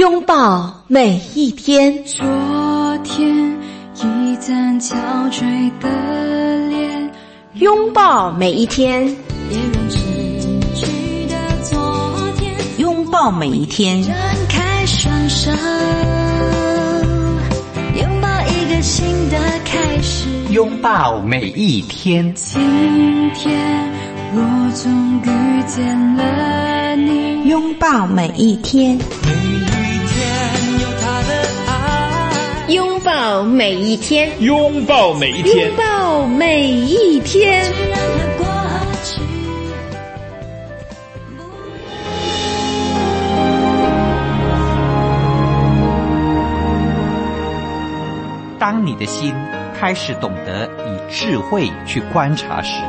拥抱每一天。 昨天一盏憔悴的脸， 拥抱每一天。 别人逝去的昨天， 拥抱每一天。 张开双手，拥抱一个新的开始。 拥抱每一天。 今天我终遇见了你。 拥抱每一天。 拥抱每一天， 拥抱每一天， 拥抱每一天。 当你的心开始懂得以智慧去观察时，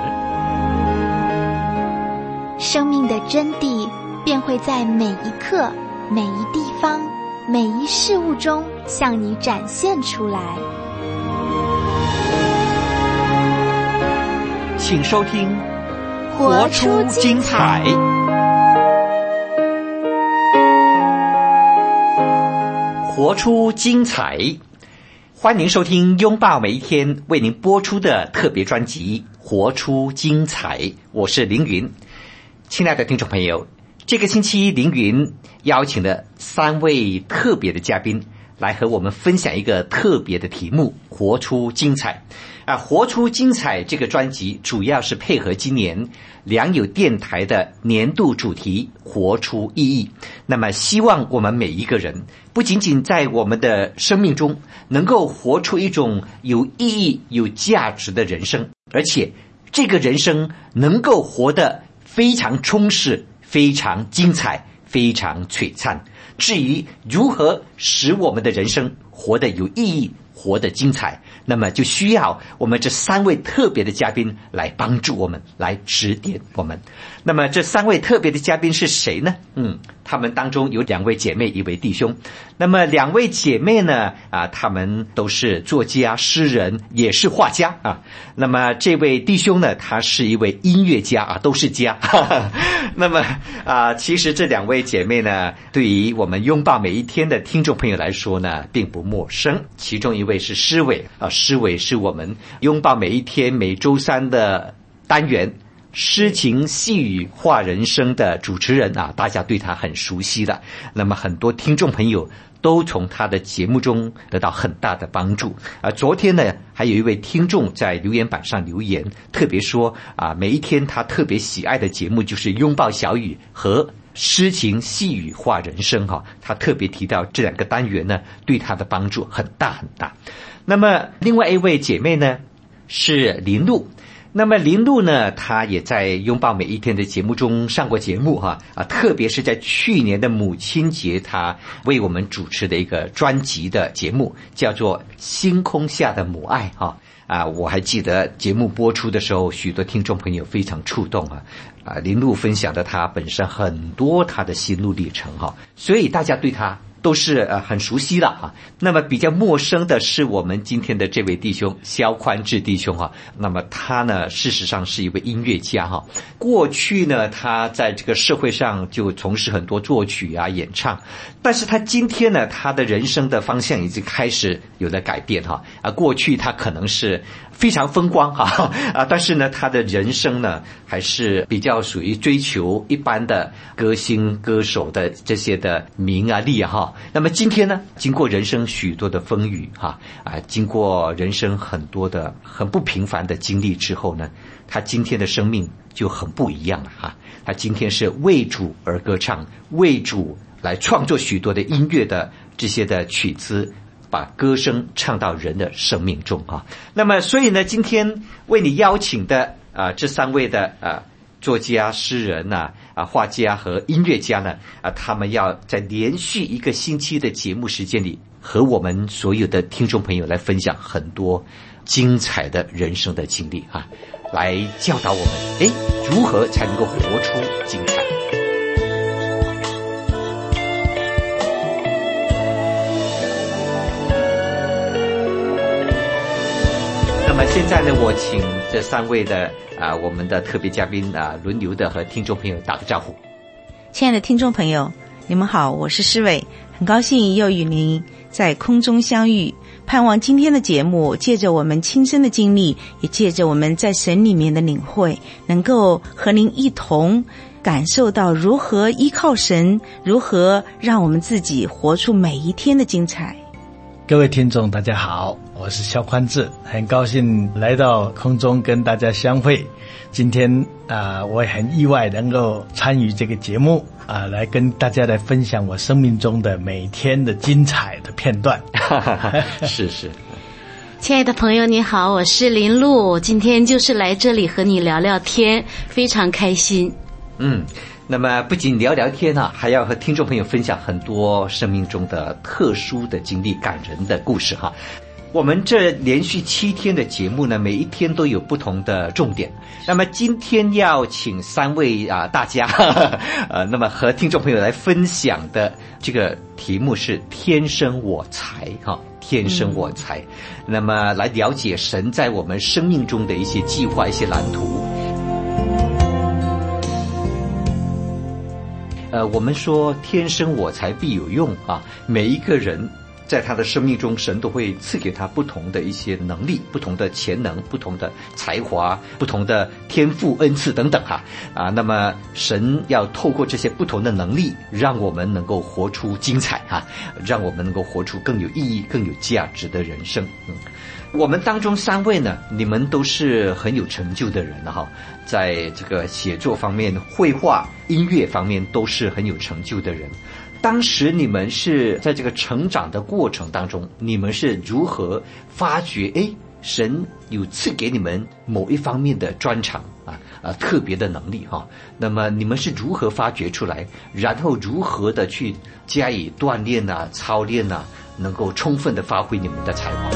生命的真谛便会在每一刻、每一地方、每一事物中向你展现出来。 请收听《 活出精彩》。 活出精彩，欢迎收听拥抱每一天为您播出的特别专辑《活出精彩》，我是凌云。亲爱的听众朋友，这个星期凌云邀请了3位特别的嘉宾来和我们分享一个特别的题目，活出精彩。活出精彩这个专辑主要是配合今年良友电台的年度主题活出意义。那么希望我们每一个人不仅仅在我们的生命中能够活出一种有意义有价值的人生，而且这个人生能够活得非常充实，非常精彩，非常璀璨。至于如何使我们的人生活得有意义，活得精彩，那么就需要我们这3位特别的嘉宾来帮助我们，来指点我们。那么这3位特别的嘉宾是谁呢？他们当中有2位姐妹，1位弟兄。那么2位姐妹呢，他们都是作家、诗人，也是画家啊。那么这位弟兄呢，他是一位音乐家啊，都是家。那么其实这2位姐妹呢，对于我们拥抱每一天的听众朋友来说呢，并不陌生。其中一位是诗伟啊，诗伟是我们拥抱每一天每周3的单元诗情细语话人生的主持人啊，大家对他很熟悉的。那么很多听众朋友都从他的节目中得到很大的帮助。昨天呢，还有一位听众在留言板上留言，特别说每一天他特别喜爱的节目就是拥抱小雨和诗情细语话人生哈，他特别提到这2个单元呢，对他的帮助很大很大。那么另外一位姐妹呢是林露。那么林露呢，她也在拥抱每一天的节目中上过节目特别是在去年的母亲节，她为我们主持的一个专辑的节目叫做《星空下的母爱》我还记得节目播出的时候，许多听众朋友非常触动林露分享的她本身很多她的心路历程所以大家对她都是很熟悉了那么比较陌生的是我们今天的这位弟兄萧宽志弟兄那么他呢事实上是一位音乐家过去呢他在这个社会上就从事很多作曲演唱，但是他今天呢他的人生的方向已经开始有了改变过去他可能是非常风光但是呢他的人生呢还是比较属于追求一般的歌星歌手的这些的名利那么今天呢，经过人生许多的风雨经过人生很多的很不平凡的经历之后呢，他今天的生命就很不一样了他今天是为主而歌唱，为主来创作许多的音乐的这些的曲子，把歌声唱到人的生命中那么所以呢，今天为你邀请的这3位的作家、诗人画家和音乐家呢他们要在连续1个星期的节目时间里，和我们所有的听众朋友来分享很多精彩的人生的经历来教导我们如何才能够活出精彩。那么现在呢，我请这3位的我们的特别嘉宾轮流的和听众朋友打个招呼。 亲爱的听众朋友，你们好，我是诗伟， 很高兴又与您在空中相遇，盼望今天的节目借着我们亲身的经历，也借着我们在神里面的领会，能够和您一同感受到如何依靠神，如何让我们自己活出每一天的精彩。 各位听众大家好，我是萧宽志，很高兴来到空中跟大家相会。今天我也很意外能够参与这个节目来跟大家来分享我生命中的每天的精彩的片段。 是。 亲爱的朋友你好，我是林露，今天就是来这里和你聊聊天，非常开心。 那么不仅聊聊天还要和听众朋友分享很多生命中的特殊的经历、感人的故事我们这连续7天的节目呢，每一天都有不同的重点。那么今天要请3位大家那么和听众朋友来分享的这个题目是天生我材天生我材。那么来了解神在我们生命中的一些计划、一些蓝图。我们说天生我材必有用每一个人在他的生命中，神都会赐给他不同的一些能力、不同的潜能、不同的才华、不同的天赋、恩赐等等那么神要透过这些不同的能力，让我们能够活出精彩让我们能够活出更有意义、更有价值的人生。我们当中3位呢，你们都是很有成就的人在这个写作方面、绘画、音乐方面都是很有成就的人。当时你们是在这个成长的过程当中，你们是如何发觉神有赐给你们某一方面的专长特别的能力那么你们是如何发掘出来，然后如何的去加以锻炼操练能够充分的发挥你们的才华？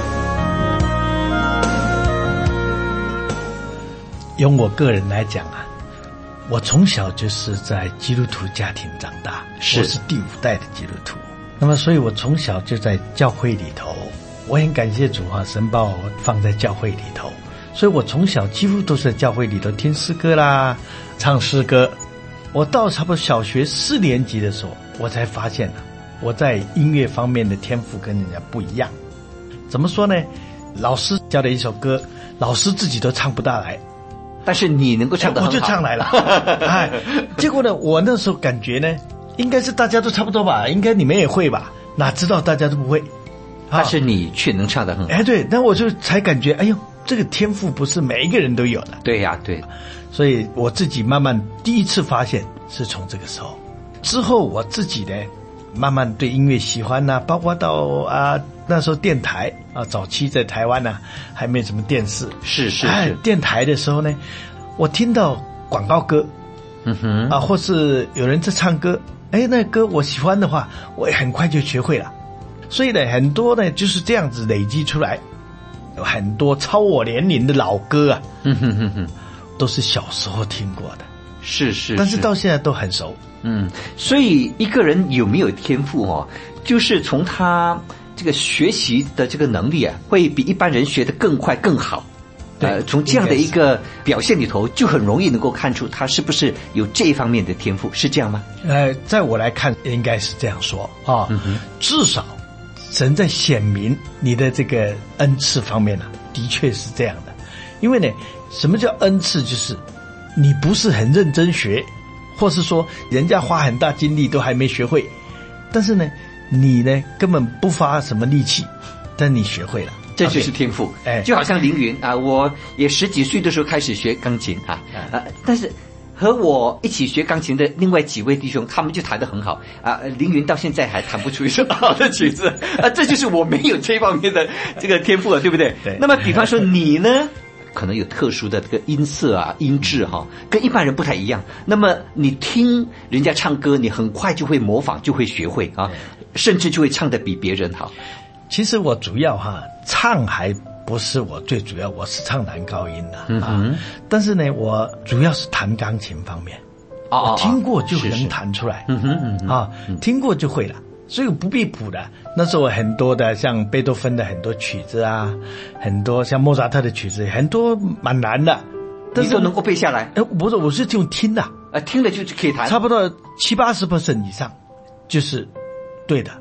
用我个人来讲我从小就是在基督徒家庭长大，我是第5代的基督徒。那么所以我从小就在教会里头，我很感谢主神把我放在教会里头，所以我从小几乎都是在教会里头听诗歌啦，唱诗歌。我到差不多小学4年级的时候，我才发现我在音乐方面的天赋跟人家不一样。怎么说呢？老师教的一首歌，老师自己都唱不大来， 但是你能够唱得很好， 我就唱来了结果呢，我那时候感觉呢，应该是大家都差不多吧，应该你们也会吧，哪知道大家都不会， 但是你却能唱得很好。 对，那我就才感觉这个天赋不是每一个人都有的。对，所以我自己慢慢第一次发现是从这个时候之后，我自己呢慢慢对音乐喜欢包括到那时候电台早期在台湾还没什么电视，是电台的时候呢，我听到广告歌或是有人在唱歌，那歌我喜欢的话，我也很快就学会了。所以呢，很多呢就是这样子累积出来，有很多超我年龄的老歌都是小时候听过的，是，但是到现在都很熟。 所以一个人有没有天赋就是从他这个学习的这个能力会比一般人学得更快更好。从这样的一个表现里头，就很容易能够看出他是不是有这一方面的天赋，是这样吗？ 在我来看，应该是这样说至少神在显明你的这个恩赐方面的确是这样的。因为呢，什么叫恩赐？就是你不是很认真学，或是说人家花很大精力都还没学会，但是呢你呢根本不花什么力气，但你学会了， 这就是天赋。就好像凌云我也10几岁的时候开始学钢琴但是和我一起学钢琴的另外几位弟兄，他们就弹得很好凌云到现在还弹不出一首好的曲子这就是我没有这方面的这个天赋了，对不对？对。那么比方说你呢，可能有特殊的这个音色音质跟一般人不太一样。那么你听人家唱歌，你很快就会模仿，就会学会甚至就会唱得比别人好。 其实我主要唱还不是我最主要，我是唱男高音的但是呢，我主要是弹钢琴方面我听过就能弹出来听过就会了，所以不必谱的。那时候很多的像贝多芬的很多曲子很多像莫扎特的曲子，很多蛮难的，但是你都能够背下来？ 不是，我是用听的听了就可以弹， 差不多70-80% 以上就是对的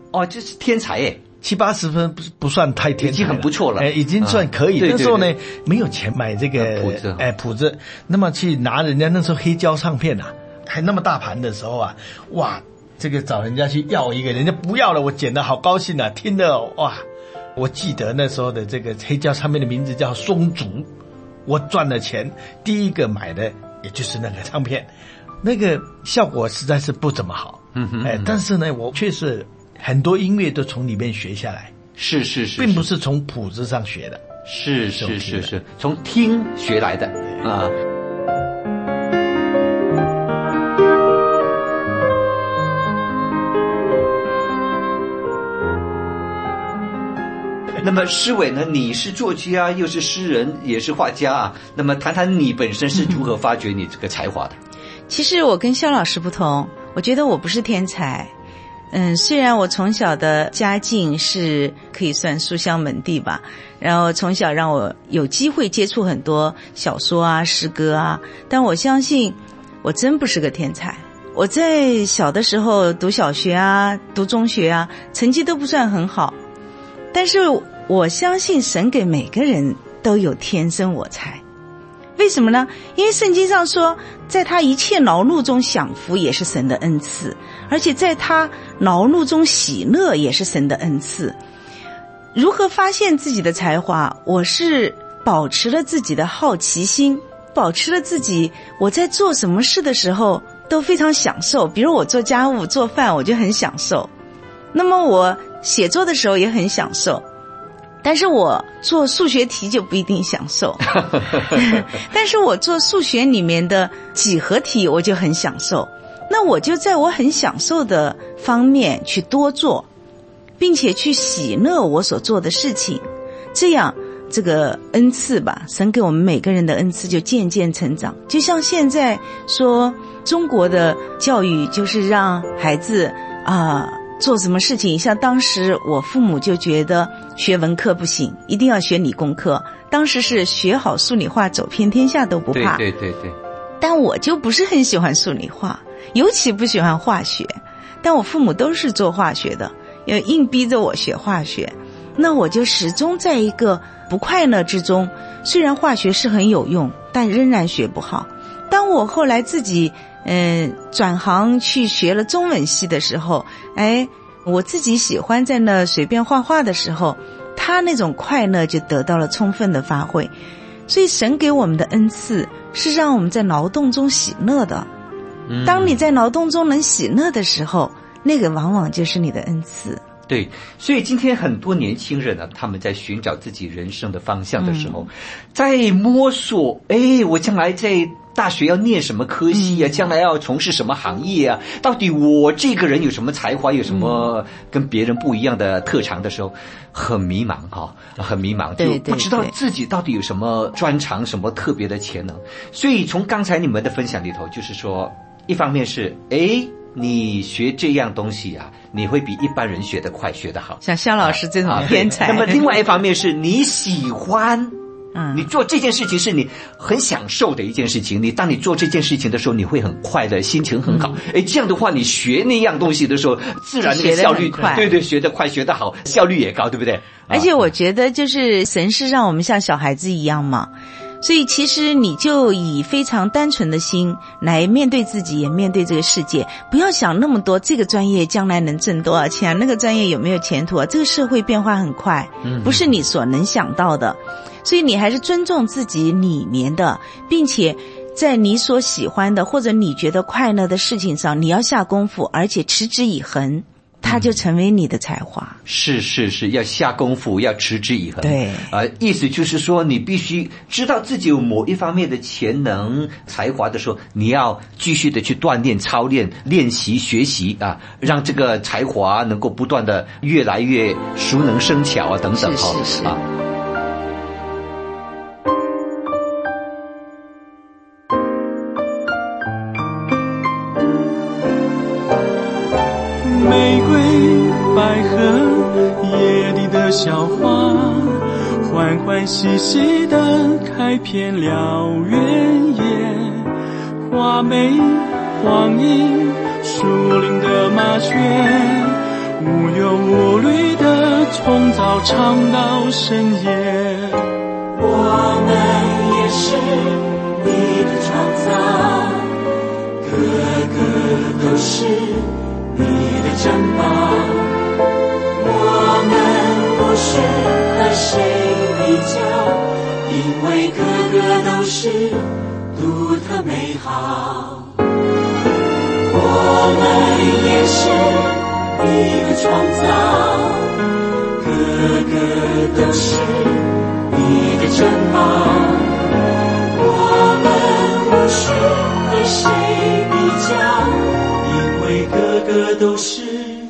哦，这是天才耶 ，70、80分不算太天才， 已经很不错了， 已经算可以。 对对对， 那时候呢，没有钱买这个谱子，那么去拿人家那时候黑胶唱片啊，还那么大盘的时候啊，哇，这个找人家去要一个，人家不要了，我捡得好高兴啊，听了哇，我记得那时候的这个黑胶唱片的名字叫松竹，我赚了钱，第一个买的也就是那个唱片，那个效果实在是不怎么好，但是呢，我确实很多音乐都从里面学下来， 是， 并不是从谱子上学的， 是，从听学来的啊。那么诗伟呢，你是作家又是诗人也是画家啊，那么谈谈你本身是如何发掘你这个才华的？ 其实我跟肖老师不同，我觉得我不是天才。虽然我从小的家境是可以算书香门第吧，然后从小让我有机会接触很多小说啊、诗歌啊，但我相信我真不是个天才。我在小的时候读小学啊、读中学啊，成绩都不算很好，但是我相信神给每个人都有天生我材。为什么呢？因为圣经上说，在他一切劳碌中享福也是神的恩赐，而且在他劳碌中喜乐也是神的恩赐。如何发现自己的才华？我是保持了自己的好奇心，保持了自己我在做什么事的时候都非常享受。比如我做家务做饭我就很享受，那么我写作的时候也很享受，但是我做数学题就不一定享受但是我做数学里面的几何题我就很享受，那我就在我很享受的方面去多做，并且去喜乐我所做的事情，这样这个恩赐吧，神给我们每个人的恩赐就渐渐成长。就像现在说中国的教育就是让孩子做什么事情，像当时我父母就觉得学文科不行，一定要学理工科，当时是学好数理化走遍天下都不怕。 对， 但我就不是很喜欢数理化，尤其不喜欢化学，但我父母都是做化学的，也硬逼着我学化学，那我就始终在一个不快乐之中，虽然化学是很有用，但仍然学不好。当我后来自己转行去学了中文系的时候，我自己喜欢在那随便画画的时候，他那种快乐就得到了充分的发挥。所以神给我们的恩赐是让我们在劳动中喜乐的，当你在劳动中能喜乐的时候，那个往往就是你的恩赐。 对，所以今天很多年轻人呢，他们在寻找自己人生的方向的时候，在摸索，我将来在大学要念什么科系啊，将来要从事什么行业啊，到底我这个人有什么才华，有什么跟别人不一样的特长的时候，很迷茫很迷茫，就不知道自己到底有什么专长，什么特别的潜能。所以从刚才你们的分享里头，就是说一方面是你学这样东西啊，你会比一般人学得快，学得好， 像肖老师这种天才。 那么另外一方面是你喜欢，你做这件事情是你很享受的一件事情，当你做这件事情的时候，你会很快乐，心情很好。这样的话，你学那样东西的时候，自然那个效率，对，学得快，学得好，效率也高，对不对？ 而且我觉得就是神是让我们像小孩子一样嘛。所以其实你就以非常单纯的心来面对自己，也面对这个世界，不要想那么多，这个专业将来能挣多少钱，那个专业有没有前途啊？这个社会变化很快，不是你所能想到的。所以你还是尊重自己里面的，并且在你所喜欢的或者你觉得快乐的事情上，你要下功夫，而且持之以恒，它就成为你的才华。是， 要下功夫，要持之以恒。 对， 意思就是说，你必须知道自己有某一方面的潜能、才华的时候，你要继续的去锻炼、操练、练习、学习啊，让这个才华能够不断的越来越熟能生巧啊，等等。 是啊。 玫瑰、百合、野地的小花，欢欢喜喜地开遍了原野。花美、黄莺、树林的麻雀， 无忧无虑的从早唱到深夜。 我们也是你的创造，个个都是你的珍宝。我们不是和谁比较，因为个个都是独特美好。我们也是你的创造，个个都是你的珍宝。我们不是和谁比较，因为个个都是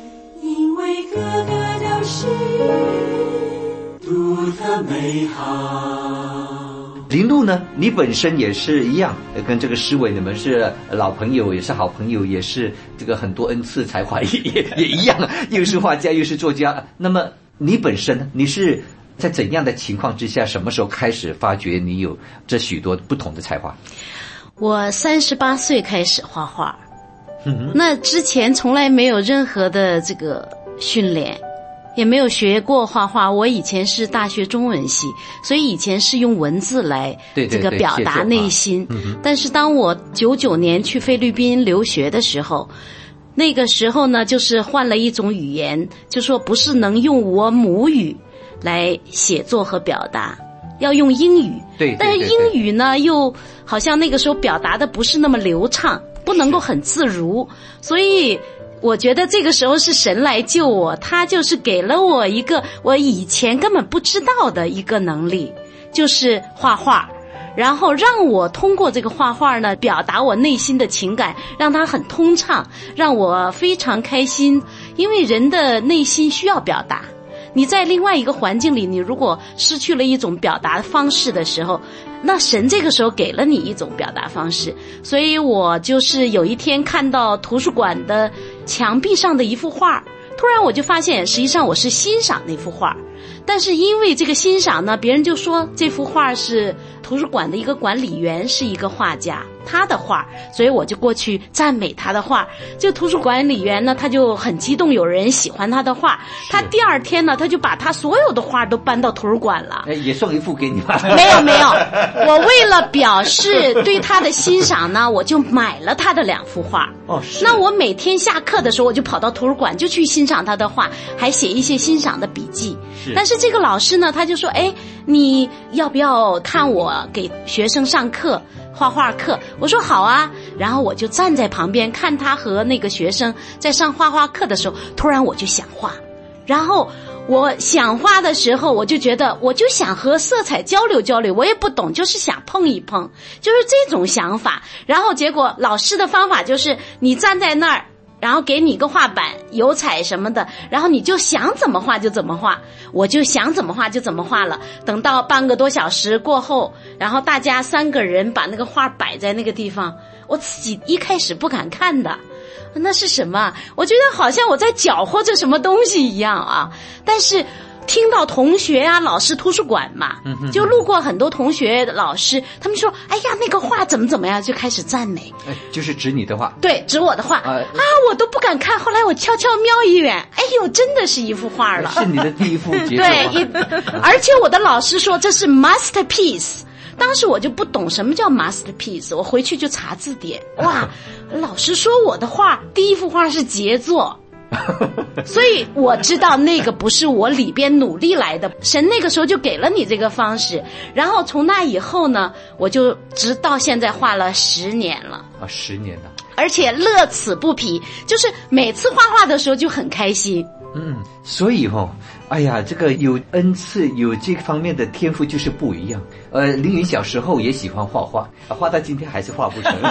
独特美好。 林路呢，你本身也是一样，跟这个诗伟你们是老朋友，也是好朋友，也是这个很多恩赐才华也一样，又是画家又是作家。那么你本身呢，你是在怎样的情况之下，什么时候开始发觉你有这许多不同的才华？ 我38岁开始画画，那之前从来没有任何的这个训练，也没有学过画画。我以前是大学中文系，所以以前是用文字来这个表达内心。但是当我99年去菲律宾留学的时候，那个时候呢，就是换了一种语言，就说不是能用我母语来写作和表达，要用英语。对，但是英语呢，又好像那个时候表达的不是那么流畅，不能够很自如，所以我觉得这个时候是神来救我，他就是给了我一个我以前根本不知道的一个能力，就是画画，然后让我通过这个画画呢，表达我内心的情感，让它很通畅，让我非常开心。因为人的内心需要表达，你在另外一个环境里，你如果失去了一种表达方式的时候，那神这个时候给了你一种表达方式。所以我就是有一天看到图书馆的墙壁上的一幅画，突然我就发现实际上我是欣赏那幅画，但是因为这个欣赏呢，别人就说这幅画是图书馆的一个管理员，是一个画家，他的画，所以我就过去赞美他的画。这个图书管理员呢，他就很激动，有人喜欢他的画，他第二天呢，他就把他所有的画都搬到图书馆了。 也送一幅给你吧？ 没有，我为了表示对他的欣赏呢，我就买了他的2幅画。是。那我每天下课的时候，我就跑到图书馆就去欣赏他的画，还写一些欣赏的笔记。但是这个老师呢，他就说，你要不要看我给学生上课，画画课？我说好啊。然后我就站在旁边看他和那个学生在上画画课的时候，突然我就想画。然后我想画的时候，我就觉得我就想和色彩交流交流，我也不懂，就是想碰一碰，就是这种想法。然后结果老师的方法就是你站在那儿，然后给你个画板，油彩什么的，然后你就想怎么画就怎么画。我就想怎么画就怎么画了。等到半个多小时过后，然后大家3个人把那个画摆在那个地方，我自己一开始不敢看的，那是什么？我觉得好像我在搅和着什么东西一样啊。但是听到同学啊，老师图书馆嘛，就路过很多同学老师，他们说哎呀那个画怎么样，就开始赞美。 就是指你的画？对， 指我的画我都不敢看。后来我悄悄瞄一眼，哎呦真的是一幅画了， 是你的第一幅杰作。 对，而且我的老师说这是 masterpiece。当时我就不懂什么叫 masterpiece， 我回去就查字典，哇，老师说我的画第一幅画是杰作。所以我知道那个不是我里边努力来的，神那个时候就给了你这个方式。然后从那以后呢，我就直到现在画了10年了。 10年了， 而且乐此不疲，就是每次画画的时候就很开心。 所以哎呀，这个有恩赐，有这方面的天赋就是不一样。凌云小时候也喜欢画画，画到今天还是画不成。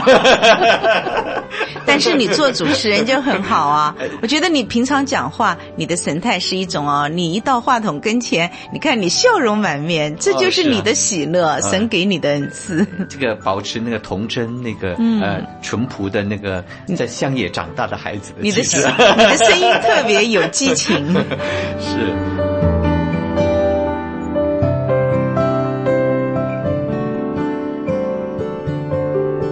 但是你做主持人就很好啊。我觉得你平常讲话，你的神态是一种你一到话筒跟前，你看你笑容满面，这就是你的喜乐，神给你的恩赐。 这个保持那个童真，那个淳朴的那个在乡野长大的孩子的你的声音特别有激情。 是。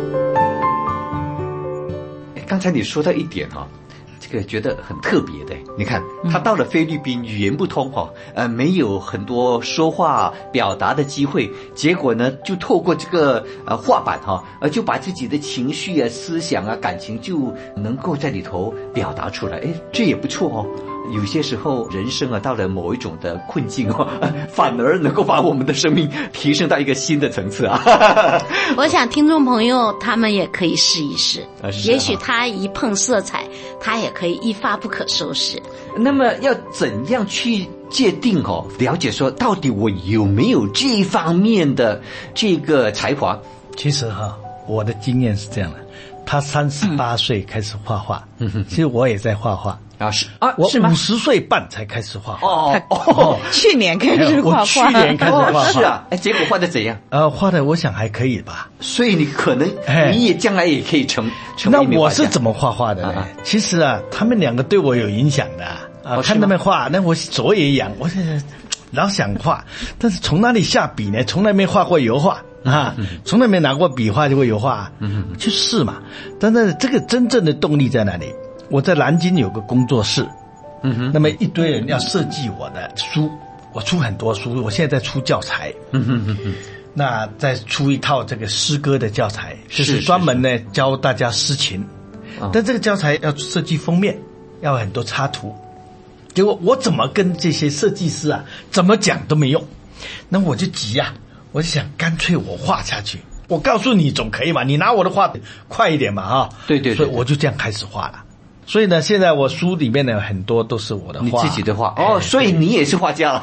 刚才你说到一点这个觉得很特别的， 你看他到了菲律宾，语言不通没有很多说话表达的机会，结果呢就透过这个画板就把自己的情绪啊、思想啊、感情就能够在里头表达出来。这也不错有些时候人生啊到了某一种的困境反而能够把我们的生命提升到一个新的层次啊。 我想听众朋友他们也可以试一试，也许他一碰色彩，他也可以一发不可收拾。 那么要怎样去界定了解说到底我有没有这一方面的这个才华？ 其实我的经验是这样的，他38岁开始画画，其实我也在画画。我50岁半才开始画画。 去年开始画画。 我去年开始画画。 是啊，结果画的怎样？ 画的我想还可以吧。 所以你可能你也将来也可以成为一名画家。 那我是怎么画画的呢？其实他们两个对我有影响的看他们画，那我手也痒，我老想画，但是从哪里下笔呢？从来没画过油画从来没拿过笔画过油画，去试嘛。但是这个真正的动力在哪里？我在南京有个工作室，那么一堆人要设计我的书，我出很多书，我现在在出教材，那再出一套这个诗歌的教材，就是专门呢教大家诗情，但这个教材要设计封面，要很多插图，结果我怎么跟这些设计师怎么讲都没用，那我就急我就想干脆我画下去，我告诉你总可以嘛，你拿我的画快一点嘛对， 所以我就这样开始画了。所以呢，现在我书里面呢很多都是我的画， 你自己的画所以你也是画家了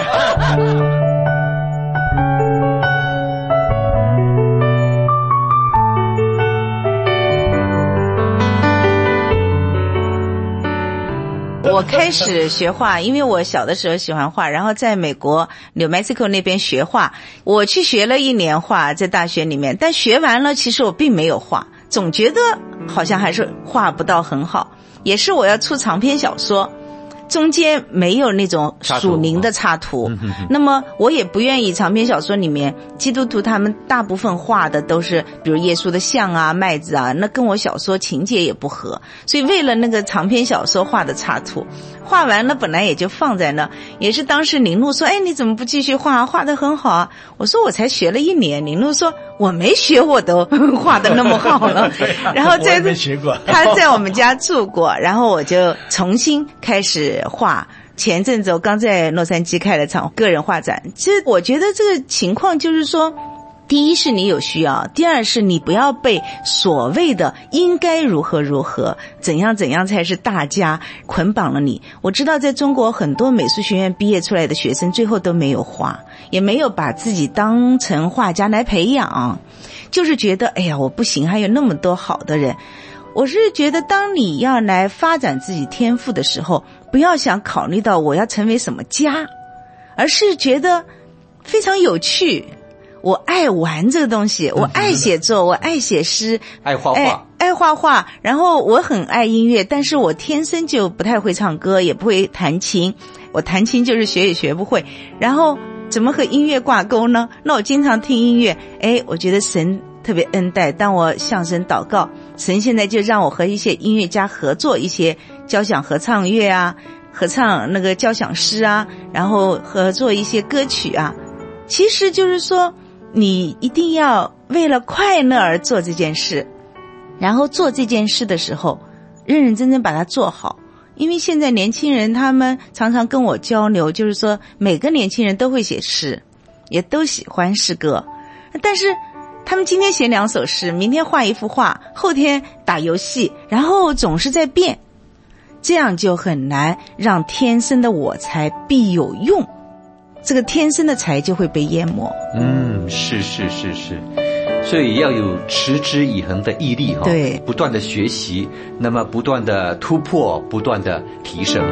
我开始学画，因为我小的时候喜欢画，然后在美国 New Mexico 那边学画，我去学了1年画，在大学里面，但学完了其实我并没有画，总觉得好像还是画不到很好，也是我要出长篇小说，中间没有那种署名的插图，那么我也不愿意长篇小说里面基督徒他们大部分画的都是比如耶稣的像啊、麦子啊，那跟我小说情节也不合，所以为了那个长篇小说画的插图，画完了本来也就放在那，也是当时林路说你怎么不继续画，画得很好啊，我说我才学了1年，林路说我没学我都画得那么好了然后他在我们家住过，然后我就重新开始画。前阵子我刚在洛杉矶开了场个人画展，其实我觉得这个情况就是说，第一是你有需要，第二是你不要被所谓的应该如何如何怎样怎样才是大家捆绑了你。我知道在中国很多美术学院毕业出来的学生最后都没有画，也没有把自己当成画家来培养，就是觉得我不行，还有那么多好的人。我是觉得当你要来发展自己天赋的时候，不要想考虑到我要成为什么家，而是觉得非常有趣，我爱玩这个东西，我爱写作，我爱写诗， 爱画画，然后我很爱音乐，但是我天生就不太会唱歌，也不会弹琴，我弹琴就是学也学不会，然后怎么和音乐挂钩呢？那我经常听音乐，我觉得神特别恩待，当我向神祷告，神现在就让我和一些音乐家合作一些交响合唱乐啊，合唱那个交响诗啊，然后合作一些歌曲啊。其实就是说你一定要为了快乐而做这件事，然后做这件事的时候认认真真把它做好。因为现在年轻人他们常常跟我交流，就是说每个年轻人都会写诗，也都喜欢诗歌，但是他们今天写2首诗，明天画一幅画，后天打游戏，然后总是在变，这样就很难让天生的我才必有用，这个天生的才就会被淹没。 是，所以要有持之以恒的毅力对， 不断的学习，那么不断的突破，不断的提升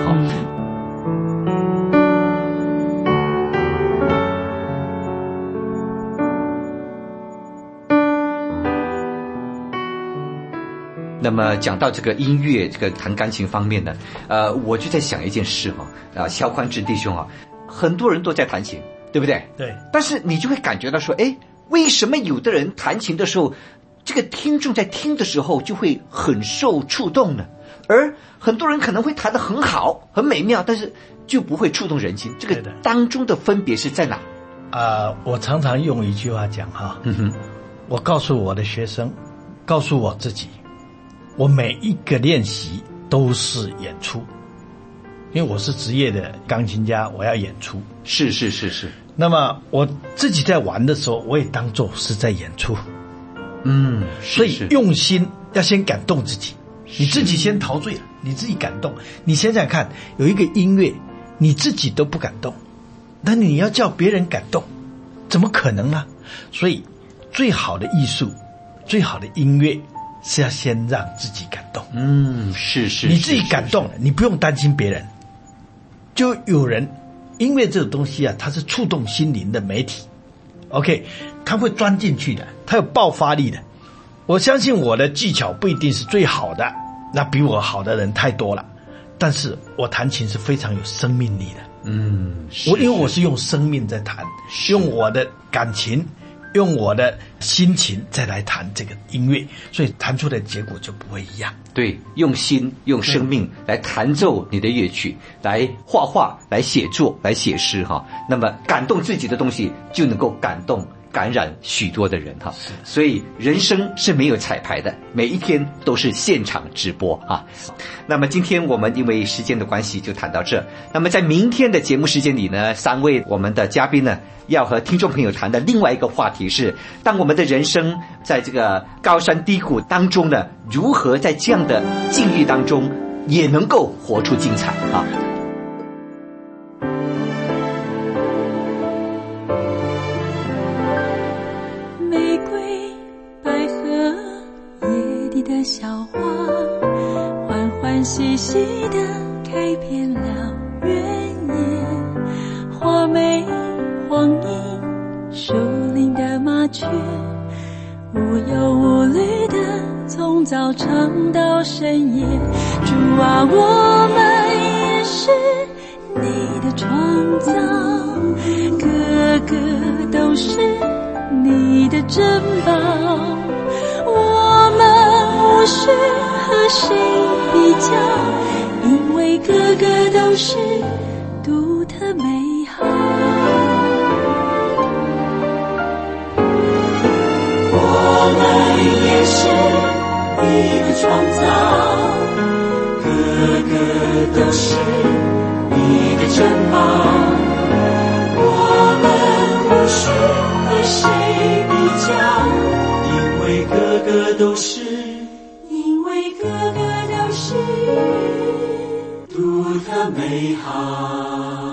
那么讲到这个音乐，这个弹钢琴方面呢，我就在想一件事萧宽志弟兄很多人都在弹琴，对不对？ 对。 但是你就会感觉到说，为什么有的人弹琴的时候，这个听众在听的时候就会很受触动呢？ 而很多人可能会弹得很好很美妙，但是就不会触动人心，这个当中的分别是在哪？ 我常常用一句话讲哈，我告诉我的学生，告诉我自己，我每一个练习都是演出，因为我是职业的钢琴家，我要演出。 是。 那么我自己在玩的时候，我也当作是在演出。所以用心要先感动自己，你自己先陶醉了，你自己感动。你想想看，有一个音乐你自己都不感动，那你要叫别人感动，怎么可能呢？所以最好的艺术，最好的音乐是要先让自己感动。 是你自己感动了，你不用担心别人。就有人，音乐这种东西啊，它是触动心灵的媒体。OK， 它会钻进去的，它有爆发力的。我相信我的技巧不一定是最好的，那比我好的人太多了，但是我弹琴是非常有生命力的。因为我是用生命在弹，用我的感情，用我的心情再来弹这个音乐，所以弹出来的结果就不会一样。 对，用心用生命来弹奏你的乐曲，来画画，来写作，来写诗哈。那么感动自己的东西就能够感染许多的人哈。所以人生是没有彩排的，每一天都是现场直播啊。那么今天我们因为时间的关系就谈到这。那么在明天的节目时间里呢，3位我们的嘉宾呢要和听众朋友谈的另外一个话题是，当我们的人生在这个高山低谷当中呢，如何在这样的境遇当中也能够活出精彩啊。 玫瑰百合野地的小花，欢欢喜喜地开遍了原野，花美黄莺树林的麻雀，无忧无虑的从早唱到深夜。主啊，我们也是你的创造，个个都是你的珍宝，我们无需和谁比较，因为个个都是独特美好。 我们也是你的创造，个个都是你的珍宝，我们无需和谁比较，因为个个都是独特美好。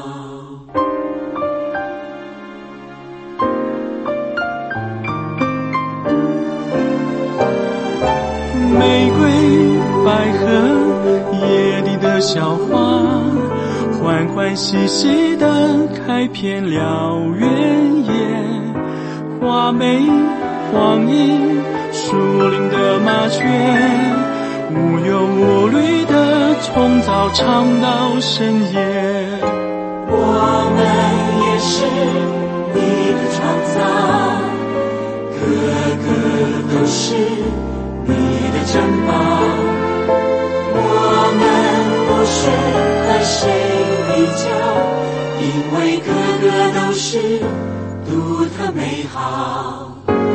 玫瑰百合野地的小花，欢欢喜喜地开遍了原野，花美黄莺树林的麻雀，无忧无虑地从早唱到深夜。 我们也是你的创造，个个都是你的珍宝，我们不需和谁比较，因为个个都是独特美好。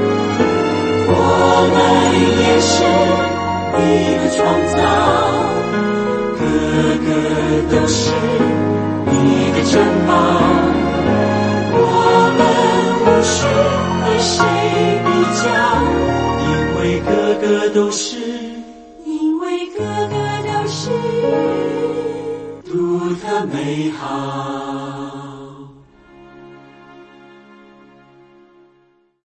我们也是你的创造，个个都是你的珍宝，我们无需和谁比较，因为个个都是独特美好。